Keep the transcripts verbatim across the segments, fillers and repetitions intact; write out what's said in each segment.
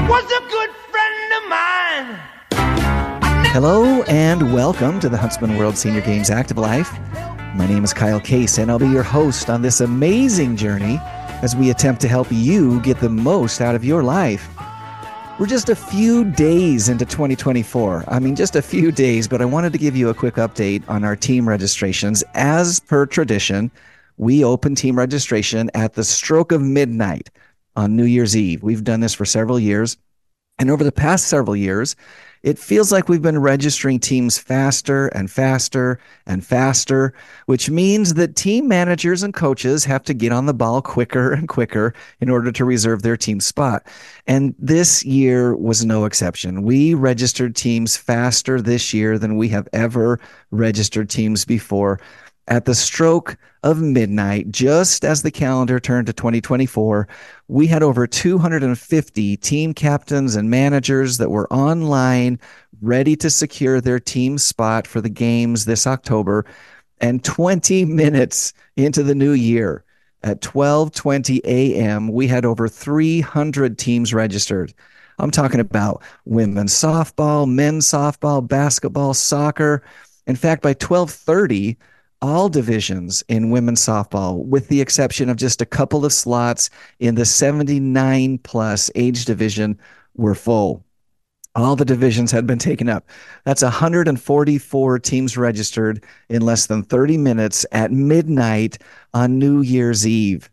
was a good friend of mine. Hello and welcome to the Huntsman World Senior Games Active Life. My name is Kyle Case and I'll be your host on this amazing journey as we attempt to help you get the most out of your life. We're just a few days into twenty twenty-four. I mean, just a few days, but I wanted to give you a quick update on our team registrations. As per tradition, we open team registration at the stroke of midnight on New Year's Eve. We've done this for several years. And over the past several years, it feels like we've been registering teams faster and faster and faster, which means that team managers and coaches have to get on the ball quicker and quicker in order to reserve their team spot. And this year was no exception. We registered teams faster this year than we have ever registered teams before. At the stroke of midnight, just as the calendar turned to twenty twenty-four, we had over two hundred fifty team captains and managers that were online, ready to secure their team spot for the games this October. And twenty minutes into the new year, at twelve twenty a.m., we had over three hundred teams registered. I'm talking about women's softball, men's softball, basketball, soccer. In fact, by twelve thirty, all divisions in women's softball, with the exception of just a couple of slots in the seventy-nine plus age division, were full. All the divisions had been taken up. That's one hundred forty-four teams registered in less than thirty minutes at midnight on New Year's Eve.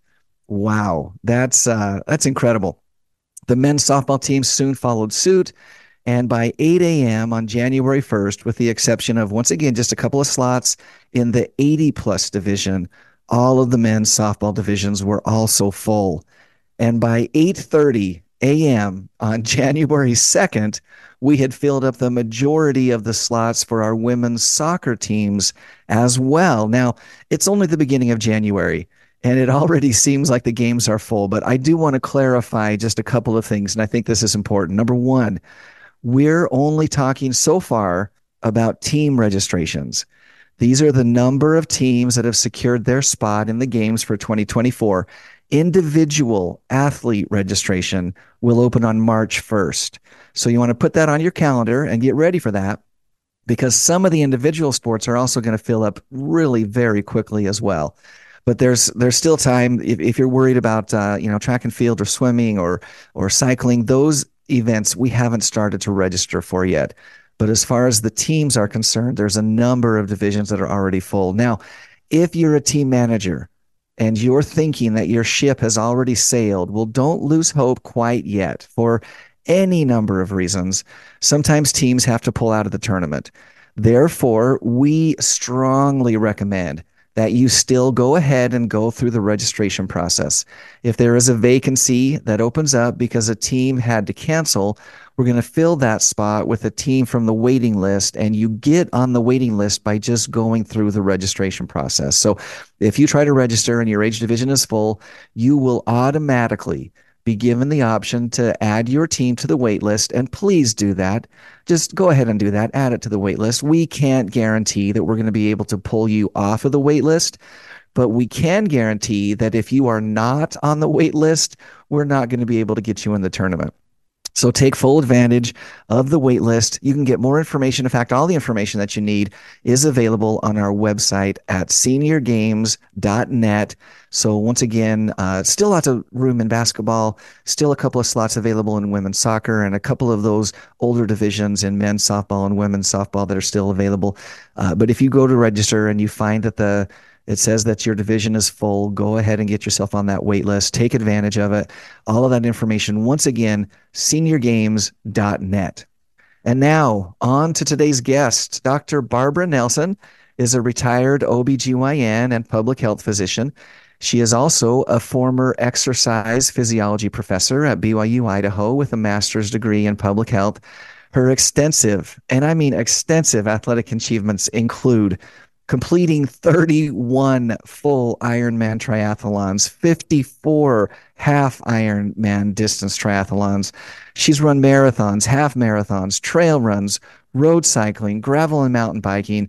Wow, that's uh, that's incredible. The men's softball team soon followed suit. And by eight a.m. on January first, with the exception of, once again, just a couple of slots in the eighty plus division, all of the men's softball divisions were also full. And by eight thirty a.m. on January second, we had filled up the majority of the slots for our women's soccer teams as well. Now, it's only the beginning of January, and it already seems like the games are full, but I do want to clarify just a couple of things, and I think this is important. Number one, we're only talking so far about team registrations. These are the number of teams that have secured their spot in the games for twenty twenty-four. Individual athlete registration will open on March first. So you want to put that on your calendar and get ready for that, because some of the individual sports are also going to fill up really very quickly as well. But there's there's still time if, if you're worried about uh, you know track and field or swimming or or cycling. Those events we haven't started to register for yet. But as far as the teams are concerned, there's a number of divisions that are already full. Now, if you're a team manager and you're thinking that your ship has already sailed, well, don't lose hope quite yet for any number of reasons. Sometimes teams have to pull out of the tournament. Therefore, we strongly recommend that you still go ahead and go through the registration process. If there is a vacancy that opens up because a team had to cancel, we're going to fill that spot with a team from the waiting list, and you get on the waiting list by just going through the registration process. So if you try to register and your age division is full, you will automatically be given the option to add your team to the wait list, and please do that. Just go ahead and do that. Add it to the wait list. We can't guarantee that we're going to be able to pull you off of the wait list, but we can guarantee that if you are not on the wait list, we're not going to be able to get you in the tournament. So take full advantage of the wait list. You can get more information. In fact, all the information that you need is available on our website at senior games dot net. So once again, uh, still lots of room in basketball, still a couple of slots available in women's soccer, and a couple of those older divisions in men's softball and women's softball that are still available. Uh, but if you go to register and you find that the it says that your division is full, go ahead and get yourself on that wait list. Take advantage of it. All of that information, once again, senior games dot net. And now, on to today's guest. Doctor Barbara Nelson is a retired O B G Y N and public health physician. She is also a former exercise physiology professor at B Y U Idaho with a master's degree in public health. Her extensive, and I mean extensive, athletic achievements include completing thirty-one full Ironman triathlons, fifty-four half Ironman distance triathlons. She's run marathons, half marathons, trail runs, road cycling, gravel and mountain biking.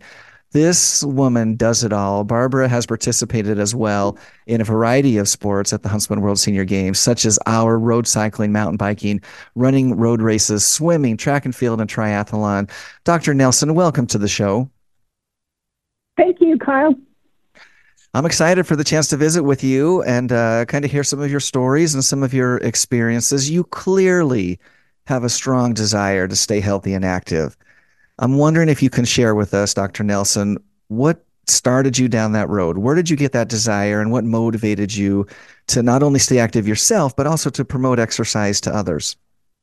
This woman does it all. Barbara has participated as well in a variety of sports at the Huntsman World Senior Games, such as our road cycling, mountain biking, running road races, swimming, track and field, and triathlon. Doctor Nelson, welcome to the show. Thank you, Kyle. I'm excited for the chance to visit with you and uh, kind of hear some of your stories and some of your experiences. You clearly have a strong desire to stay healthy and active. I'm wondering if you can share with us, Doctor Nelson, what started you down that road? Where did you get that desire and what motivated you to not only stay active yourself, but also to promote exercise to others?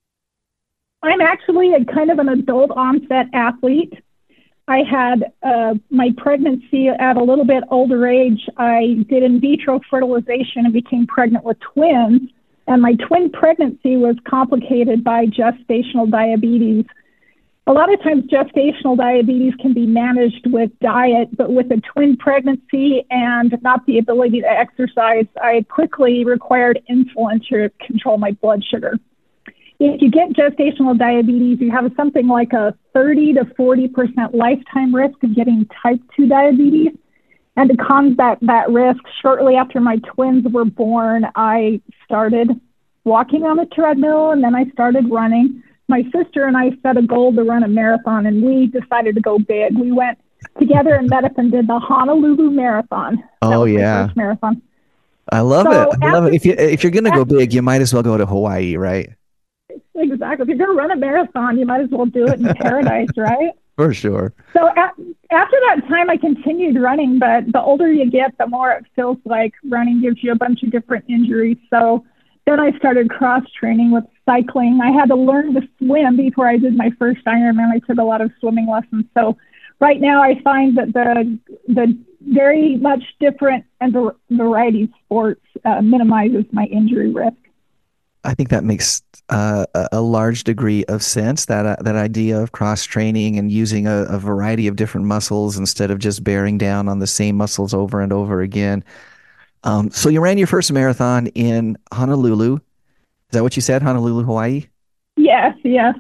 I'm actually a kind of an adult onset athlete. I had uh, my pregnancy at a little bit older age. I did in vitro fertilization and became pregnant with twins. And my twin pregnancy was complicated by gestational diabetes. A lot of times gestational diabetes can be managed with diet, but with a twin pregnancy and not the ability to exercise, I quickly required insulin to control my blood sugar. If you get gestational diabetes, you have something like a thirty to forty percent lifetime risk of getting type two diabetes. And to combat that risk, shortly after my twins were born, I started walking on the treadmill and then I started running. My sister and I set a goal to run a marathon, and we decided to go big. We went together and met up and did the Honolulu Marathon. Oh, that was yeah. my first marathon. I love So it. I love after- it. If you if you're gonna go after- big, you might as well go to Hawaii, right? Exactly. If you're going to run a marathon, you might as well do it in paradise, right? For sure. So a- after that time, I continued running, but the older you get, the more it feels like running gives you a bunch of different injuries. So then I started cross training with cycling. I had to learn to swim before I did my first Ironman. I took a lot of swimming lessons. So right now I find that the the very much different and the variety of sports uh, minimizes my injury risk. I think that makes uh, a a large degree of sense. That uh, that idea of cross training and using a, a variety of different muscles instead of just bearing down on the same muscles over and over again. Um, so you ran your first marathon in Honolulu. Is that what you said? Honolulu, Hawaii? Yes, yes.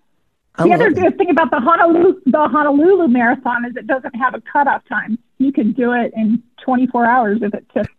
I The other love it. good thing about the Honolulu, the Honolulu Marathon is it doesn't have a cutoff time. You can do it in twenty-four hours if it took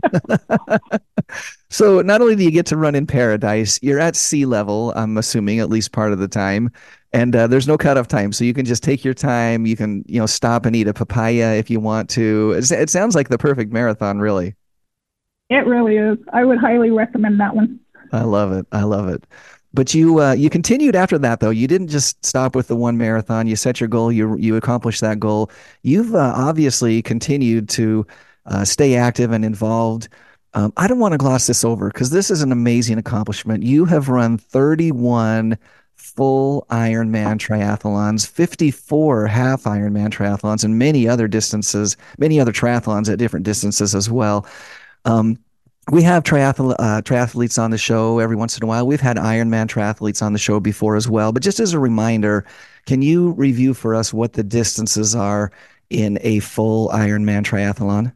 that. So not only do you get to run in paradise, you're at sea level, I'm assuming, at least part of the time. And uh, there's no cutoff time. So you can just take your time. You can, you know, stop and eat a papaya if you want to. It's, it sounds like the perfect marathon, really. It really is. I would highly recommend that one. I love it. I love it. But you uh, you continued after that, though. You didn't just stop with the one marathon. You set your goal. You you accomplished that goal. You've uh, obviously continued to uh, stay active and involved. Um, I don't want to gloss this over because this is an amazing accomplishment. You have run thirty-one full Ironman triathlons, fifty-four half Ironman triathlons, and many other distances, many other triathlons at different distances as well. Um, we have triathl- uh, triathletes on the show every once in a while. We've had Ironman triathletes on the show before as well. But just as a reminder, can you review for us what the distances are in a full Ironman triathlon?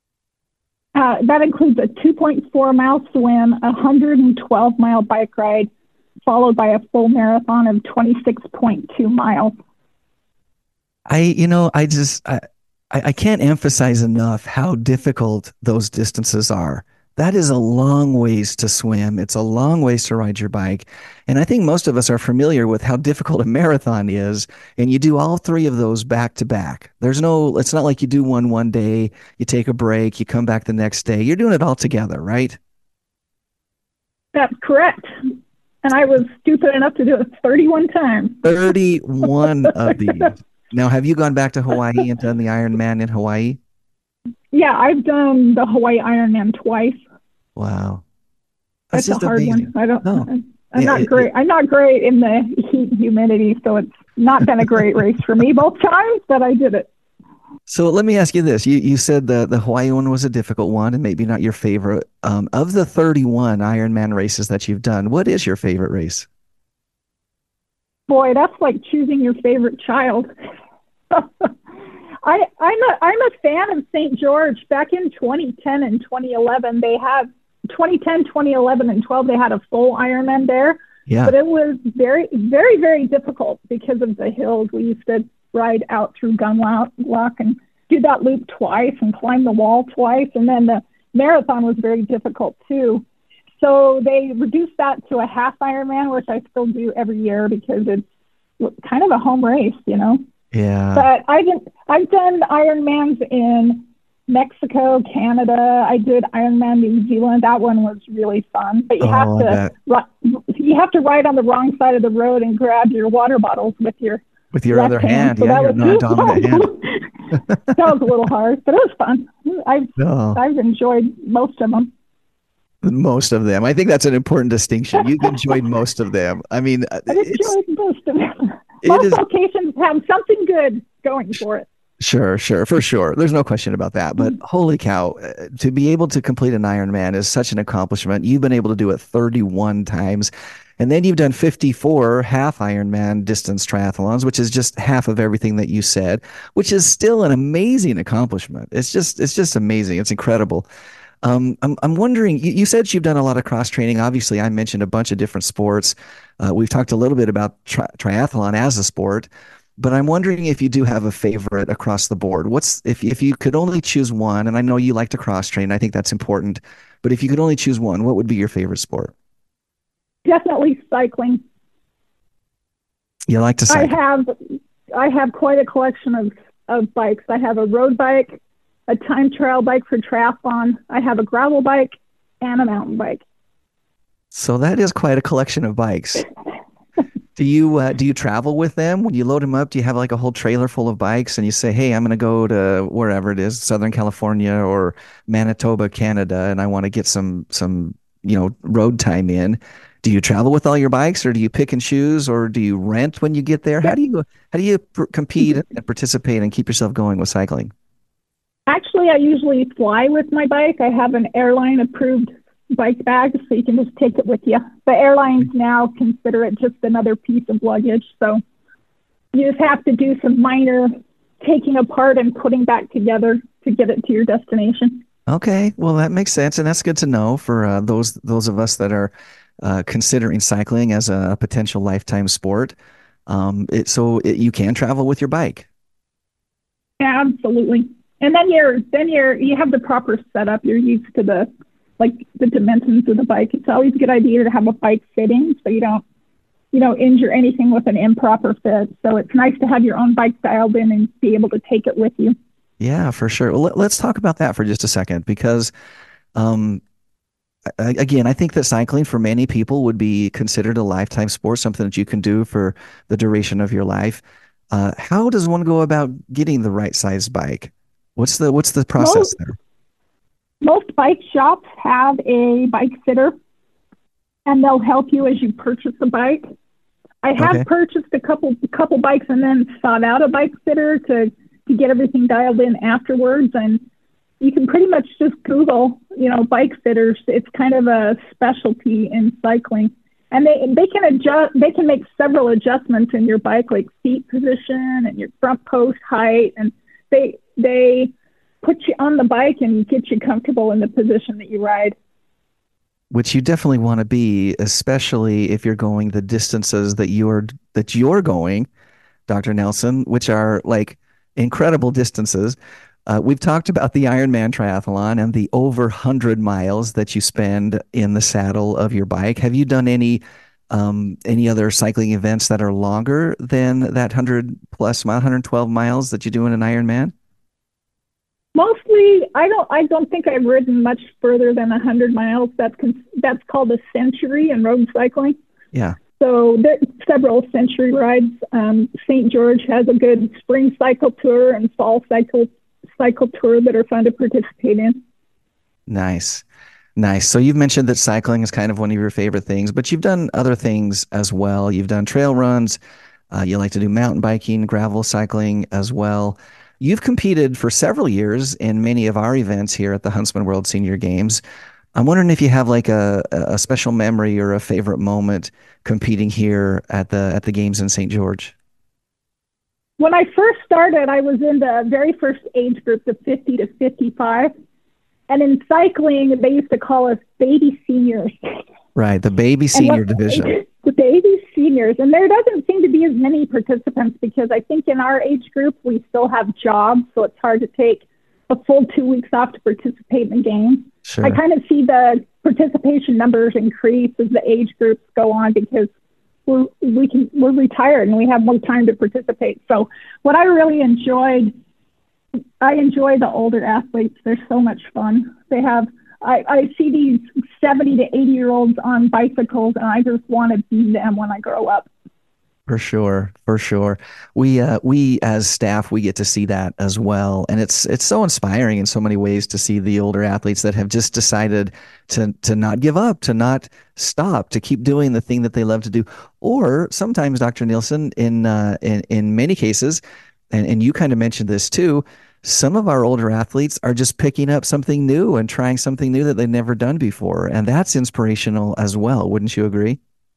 Uh, that includes a two point four mile swim, a one hundred twelve mile bike ride, followed by a full marathon of twenty-six point two miles. I, you know, I just, I, I I can't emphasize enough how difficult those distances are. That is a long ways to swim. It's a long ways to ride your bike. And I think most of us are familiar with how difficult a marathon is. And you do all three of those back to back. There's no, it's not like you do one one day, you take a break, you come back the next day. You're doing it all together, right? That's correct. And I was stupid enough to do it thirty-one times. thirty-one of these. Now, have you gone back to Hawaii and done the Ironman in Hawaii? Yeah, I've done the Hawaii Ironman twice. Wow. That's, That's a just hard amazing. one. I don't. No. I'm I'm Yeah, not it- great. I'm not great in the heat and humidity, so it's not been a great race for me both times. But I did it. So let me ask you this. You you said the, the Hawaii one was a difficult one and maybe not your favorite. Um, of the thirty-one Ironman races that you've done, what is your favorite race? Boy, that's like choosing your favorite child. I, I'm a I'm a fan of Saint George. Back in twenty ten and twenty eleven, they had twenty ten, twenty eleven, and twelve. They had a full Ironman there, Yeah. but it was very, very, very difficult because of the hills. We used to ride out through Gunlock and do that loop twice and climb the wall twice. And then the marathon was very difficult too. So they reduced that to a half Ironman, which I still do every year because it's kind of a home race, you know? Yeah. But I've been, I've done Ironmans in Mexico, Canada. I did Ironman New Zealand. That one was really fun. But you Oh, have I bet. to you have to ride on the wrong side of the road and grab your water bottles with your With your left other hand, So yeah, that your was non-dominant hand. that was a little hard, but it was fun. I've No, I've enjoyed most of them. most of them. I think that's an important distinction. You've enjoyed most of them. I mean, uh, I've it's enjoyed most of them. it Most is locations have something good going for it. sure, sure, for sure. There's no question about that. But holy cow, uh, to be able to complete an Ironman is such an accomplishment. You've been able to do it thirty-one times. And then you've done fifty-four half Ironman distance triathlons, which is just half of everything that you said, which is still an amazing accomplishment. It's just, it's just amazing. It's incredible. Um, I'm, I'm wondering, you, you said you've done a lot of cross training. Obviously, I mentioned a bunch of different sports. Uh, we've talked a little bit about tri triathlon as a sport, but I'm wondering if you do have a favorite across the board. What's if if you could only choose one, and I know you like to cross train, I think that's important, but if you could only choose one, what would be your favorite sport? Definitely cycling. You like to I cycle. have I have quite a collection of, of bikes. I have a road bike, a time trial bike for triathlon. I have a gravel bike and a mountain bike. So that is quite a collection of bikes. Do you uh, do you travel with them when you load them up? Do you have like a whole trailer full of bikes and you say, "Hey, I'm going to go to wherever it is, Southern California or Manitoba, Canada, and I want to get some some you know road time in." Do you travel with all your bikes, or do you pick and choose, or do you rent when you get there? How do you how do you pr compete and participate and keep yourself going with cycling? Actually, I usually fly with my bike. I have an airline approved bike bag, so you can just take it with you. The airlines now consider it just another piece of luggage, so you just have to do some minor taking apart and putting back together to get it to your destination. Okay, well that makes sense, and that's good to know for uh, those those of us that are uh, considering cycling as a potential lifetime sport. Um, it, so it, you can travel with your bike. Absolutely. And then you're then you're you have the proper setup. You're used to the like the dimensions of the bike. It's always a good idea to have a bike fitting so you don't you know injure anything with an improper fit. So it's nice to have your own bike dialed in and be able to take it with you. Yeah, for sure. Well, let, let's talk about that for just a second because, um, I, again, I think that cycling for many people would be considered a lifetime sport, something that you can do for the duration of your life. Uh, how does one go about getting the right size bike? What's the what's the process Most, there? most bike shops have a bike fitter, and they'll help you as you purchase the bike. I have Okay. purchased a couple couple bikes and then sought out a bike fitter to to get everything dialed in afterwards. And you can pretty much just Google, you know, bike fitters. It's kind of a specialty in cycling. And they, they can adjust, they can make several adjustments in your bike, like seat position and your front post height. And they, they put you on the bike and get you comfortable in the position that you ride. Which you definitely want to be, especially if you're going the distances that you're that you're going, Doctor Nelson, which are like incredible distances. Uh, we've talked about the Ironman triathlon and the over one hundred miles that you spend in the saddle of your bike. Have you done any um, any other cycling events that are longer than that one hundred plus mile, one hundred twelve miles that you do in an Ironman? Mostly, I don't. I don't think I've ridden much further than a hundred miles. That's con- that's called a century in road cycling. Yeah. So there are several century rides. Um, Saint George has a good spring cycle tour and fall cycle cycle tour that are fun to participate in. Nice. Nice. So you've mentioned that cycling is kind of one of your favorite things, but you've done other things as well. You've done trail runs. Uh, you like to do mountain biking, gravel cycling as well. You've competed for several years in many of our events here at the Huntsman World Senior Games. I'm wondering if you have like a, a special memory or a favorite moment competing here at the at the games in Saint George. When I first started, I was in the very first age group, the fifty to fifty-five. And in cycling, they used to call us baby seniors. Right, the baby And senior what- division. The baby senior seniors. And there doesn't seem to be as many participants because I think in our age group, we still have jobs. So it's hard to take a full two weeks off to participate in the games. Sure. I kind of see the participation numbers increase as the age groups go on because we're, we can, we're retired and we have more time to participate. So what I really enjoyed, I enjoy the older athletes. They're so much fun. They have, I, I see these seventy to eighty year olds on bicycles and I just want to be them when I grow up. For sure, for sure. We uh, we as staff we get to see that as well, and it's it's so inspiring in so many ways to see the older athletes that have just decided to to not give up, to not stop, to keep doing the thing that they love to do. Or sometimes, Doctor Nielsen, in uh, in in many cases, and and you kind of mentioned this too. Some of our older athletes are just picking up something new and trying something new that they've never done before, and that's inspirational as well. Wouldn't you agree?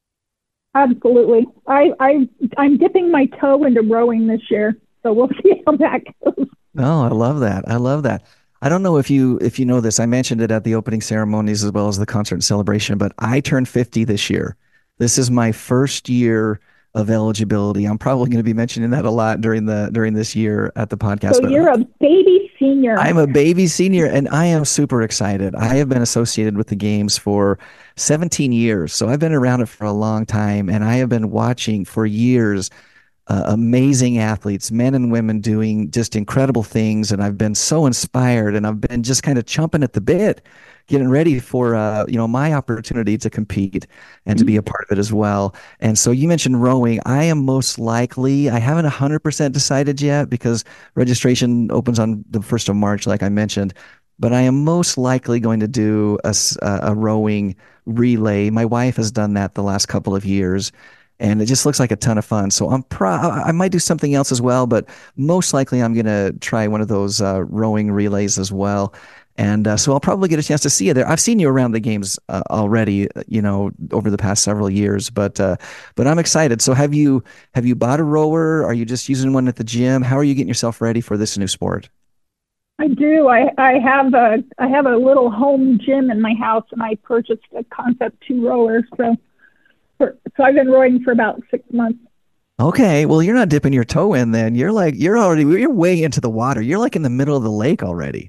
Absolutely. I, I, I'm dipping my toe into rowing this year, so we'll see how that goes. Oh, I love that. I love that. I don't know if you if you know this. I mentioned it at the opening ceremonies as well as the concert and celebration, but I turned fifty this year. This is my first year of eligibility. I'm probably going to be mentioning that a lot during the during this year at the podcast. So you're a baby senior. I'm a baby senior, and I am super excited. I have been associated with the games for seventeen years, so I've been around it for a long time, and I have been watching for years uh, amazing athletes, men and women, doing just incredible things, and I've been so inspired, and I've been just kind of chomping at the bit, getting ready for uh, you know my opportunity to compete and to be a part of it as well. And so you mentioned rowing. I am most likely, I haven't one hundred percent decided yet because registration opens on the first of March, like I mentioned, but I am most likely going to do a, a rowing relay. My wife has done that the last couple of years, and it just looks like a ton of fun. So I'm pro I might do something else as well, but most likely I'm going to try one of those uh, rowing relays as well. And uh, so I'll probably get a chance to see you there. I've seen you around the games uh, already, you know, over the past several years, but uh, but I'm excited. So have you have you bought a rower? Are you just using one at the gym? How are you getting yourself ready for this new sport? I do. I, I have a I have a little home gym in my house, and I purchased a Concept two rower. So for, so I've been rowing for about six months. Okay, well, you're not dipping your toe in then. You're like you're already you're way into the water. You're like in the middle of the lake already.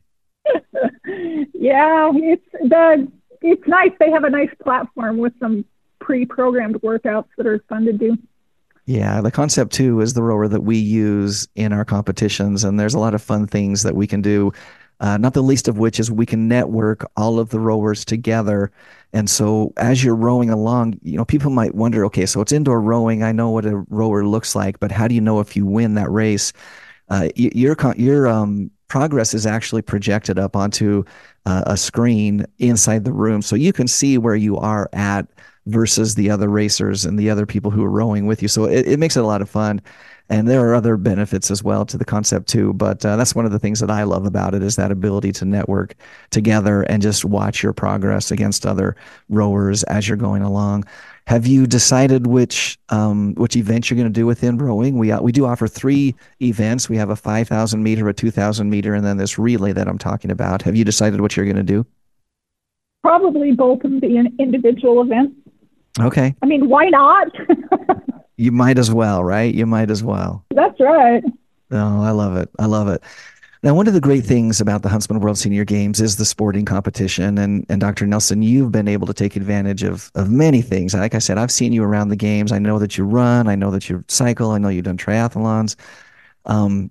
Yeah, it's the it's nice. They have a nice platform with some pre-programmed workouts that are fun to do. Yeah, the Concept two is the rower that we use in our competitions, and there's a lot of fun things that we can do, uh, not the least of which is we can network all of the rowers together. And so as you're rowing along, you know, people might wonder, okay, so it's indoor rowing. I know what a rower looks like, but how do you know if you win that race? Uh, your your um, progress is actually projected up onto uh, a screen inside the room, so you can see where you are at versus the other racers and the other people who are rowing with you. So it, it makes it a lot of fun. And there are other benefits as well to the Concept two. But uh, that's one of the things that I love about it is that ability to network together and just watch your progress against other rowers as you're going along. Have you decided which um, which event you're going to do within rowing? We uh, we do offer three events. We have a five thousand meter, a two thousand meter, and then this relay that I'm talking about. Have you decided what you're going to do? Probably both of the individual events. Okay. I mean, why not? You might as well, right? You might as well. That's right. Oh, I love it. I love it. Now, one of the great things about the Huntsman World Senior Games is the sporting competition. And, and Doctor Nelson, you've been able to take advantage of, of many things. Like I said, I've seen you around the games. I know that you run. I know that you cycle. I know you've done triathlons. Um,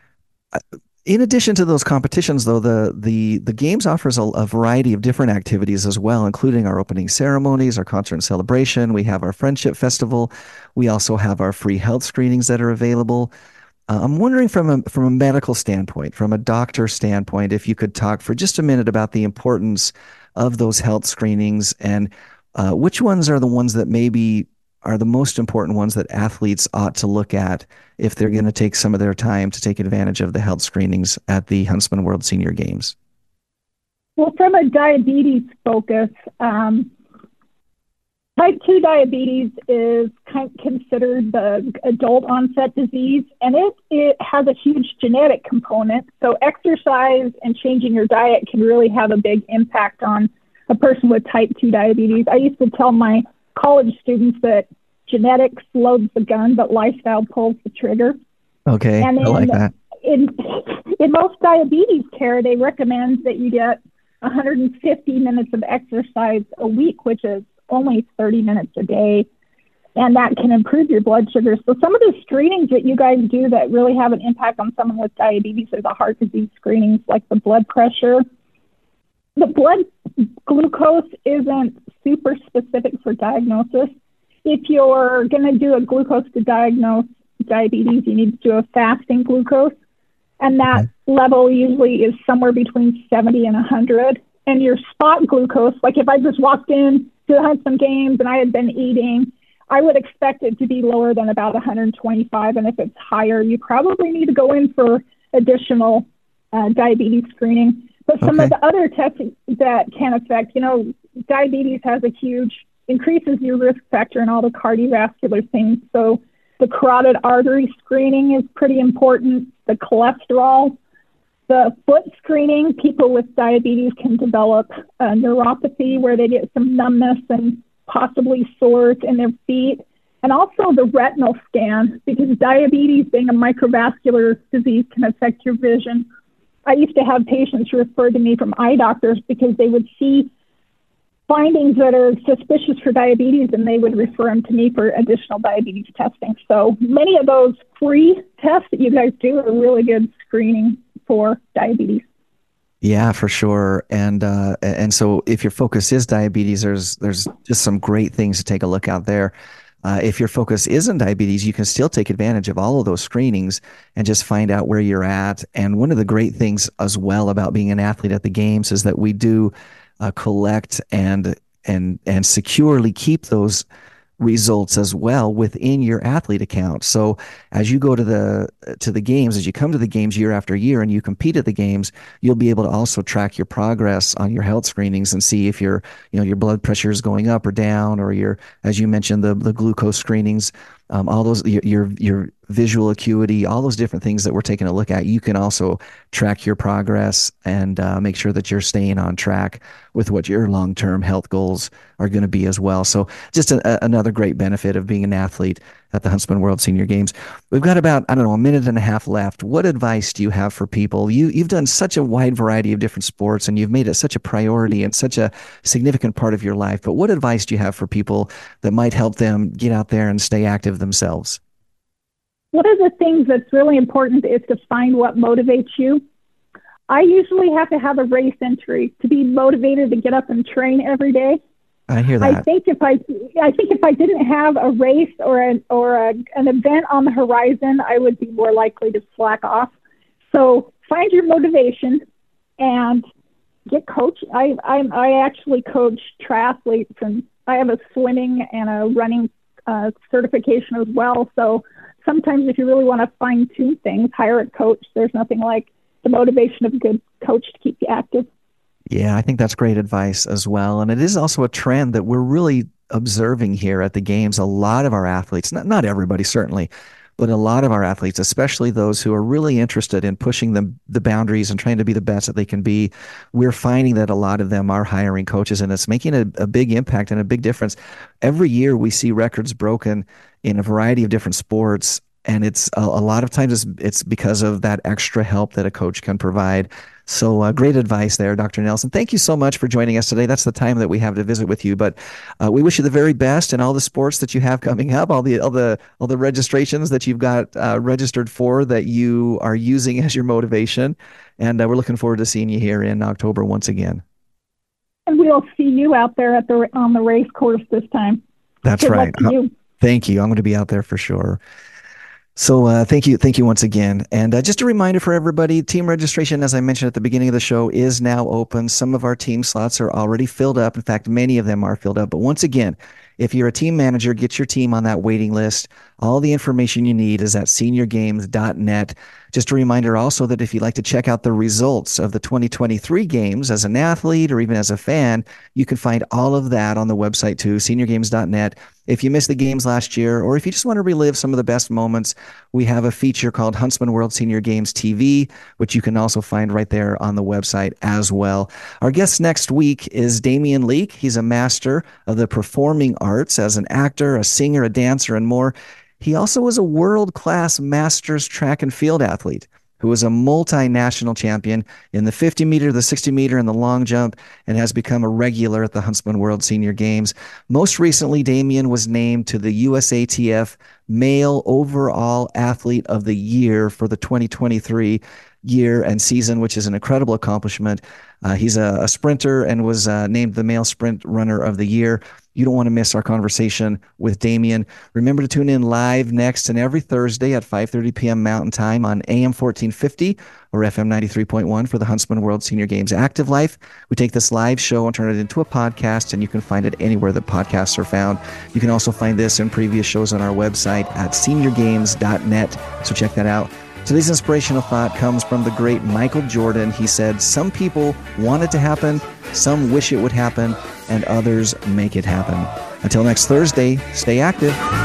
In addition to those competitions, though, the the the games offers a, a variety of different activities as well, including our opening ceremonies, our concert and celebration. We have our friendship festival. We also have our free health screenings that are available. Uh, I'm wondering from a from a medical standpoint, from a doctor standpoint, if you could talk for just a minute about the importance of those health screenings and uh, which ones are the ones that maybe are the most important ones that athletes ought to look at if they're going to take some of their time to take advantage of the health screenings at the Huntsman World Senior Games? Well, from a diabetes focus, um, type two diabetes is kind of considered the adult onset disease, and it, it has a huge genetic component. So exercise and changing your diet can really have a big impact on a person with type two diabetes. I used to tell my college students that genetics loads the gun, but lifestyle pulls the trigger. Okay, And I like then that. in in most diabetes care, they recommend that you get one hundred fifty minutes of exercise a week, which is only thirty minutes a day, and that can improve your blood sugar. So some of the screenings that you guys do that really have an impact on someone with diabetes are the heart disease screenings, like the blood pressure. The blood glucose isn't super specific for diagnosis. If you're going to do a glucose to diagnose diabetes, you need to do a fasting glucose, and that okay. level usually is somewhere between seventy and one hundred. And your spot glucose, like if I just walked in to the Huntsman Games and I had been eating, I would expect it to be lower than about one hundred twenty-five. And if it's higher, you probably need to go in for additional uh, diabetes screening. But some okay. of the other tests that can affect, you know, diabetes has a huge, increases your risk factor in all the cardiovascular things. So the carotid artery screening is pretty important. The cholesterol, the foot screening, people with diabetes can develop a neuropathy where they get some numbness and possibly sores in their feet. And also the retinal scan, because diabetes being a microvascular disease can affect your vision. I used to have patients referred to me from eye doctors because they would see findings that are suspicious for diabetes, and they would refer them to me for additional diabetes testing. So many of those free tests that you guys do are really good screening for diabetes. Yeah, for sure. And uh, and so if your focus is diabetes, there's there's just some great things to take a look out there. Uh, if your focus isn't diabetes, you can still take advantage of all of those screenings and just find out where you're at. And one of the great things as well about being an athlete at the games is that we do uh, collect and and and securely keep those results as well within your athlete account. So as you go to the to the games, as you come to the games year after year and you compete at the games, you'll be able to also track your progress on your health screenings and see if your you know your blood pressure is going up or down, or your, as you mentioned, the the glucose screenings, um, all those your, your your visual acuity, all those different things that we're taking a look at. You can also track your progress and uh, make sure that you're staying on track with what your long-term health goals are going to be as well. So just a, a, another great benefit of being an athlete at the Huntsman World Senior Games. We've got about, I don't know, a minute and a half left. What advice do you have for people? You, you've done such a wide variety of different sports, and you've made it such a priority and such a significant part of your life. But what advice do you have for people that might help them get out there and stay active themselves? One of the things that's really important is to find what motivates you. I usually have to have a race entry to be motivated to get up and train every day. I hear that. I think if I, I think if I didn't have a race or an or a, an event on the horizon, I would be more likely to slack off. So find your motivation and get coached. I I I actually coach triathletes, and I have a swimming and a running uh, certification as well. So sometimes if you really want to fine tune things, hire a coach. There's nothing like the motivation of a good coach to keep you active. Yeah, I think that's great advice as well. And it is also a trend that we're really observing here at the games. A lot of our athletes, not, not everybody certainly, but a lot of our athletes, especially those who are really interested in pushing the, the boundaries and trying to be the best that they can be, we're finding that a lot of them are hiring coaches, and it's making a, a big impact and a big difference. Every year we see records broken in a variety of different sports, and it's a, a lot of times it's, it's because of that extra help that a coach can provide. So uh, great advice there, Doctor Nelson. Thank you so much for joining us today. That's the time that we have to visit with you, but uh, we wish you the very best in all the sports that you have coming up, all the all the all the registrations that you've got uh, registered for that you are using as your motivation, and uh, we're looking forward to seeing you here in October once again. And we'll see you out there at the on the race course this time. That's Good right. luck to you. Thank you. I'm going to be out there for sure. So uh, thank you. Thank you once again. And uh, just a reminder for everybody, team registration, as I mentioned at the beginning of the show, is now open. Some of our team slots are already filled up. In fact, many of them are filled up. But once again, if you're a team manager, get your team on that waiting list. All the information you need is at senior games dot net. Just a reminder also that if you'd like to check out the results of the twenty twenty-three games as an athlete or even as a fan, you can find all of that on the website too, senior games dot net. If you missed the games last year, or if you just want to relive some of the best moments, we have a feature called Huntsman World Senior Games T V, which you can also find right there on the website as well. Our guest next week is Damian Leake. He's a master of the performing arts as an actor, a singer, a dancer, and more. He also was a world-class masters track and field athlete who was a multinational champion in the fifty meter, the sixty meter, and the long jump, and has become a regular at the Huntsman World Senior Games. Most recently, Damian was named to the U S A T F Male Overall Athlete of the Year for the twenty twenty-three year and season, which is an incredible accomplishment. Uh, he's a, a sprinter and was uh, named the Male Sprint Runner of the Year. You don't want to miss our conversation with Damian. Remember to tune in live next and every Thursday at five thirty p.m. Mountain Time on A M fourteen fifty or F M ninety-three point one for the Huntsman World Senior Games Active Life. We take this live show and turn it into a podcast, and you can find it anywhere that podcasts are found. You can also find this and previous shows on our website at senior games dot net, so check that out. Today's inspirational thought comes from the great Michael Jordan. He said, "Some people want it to happen, some wish it would happen, and others make it happen." Until next Thursday, stay active.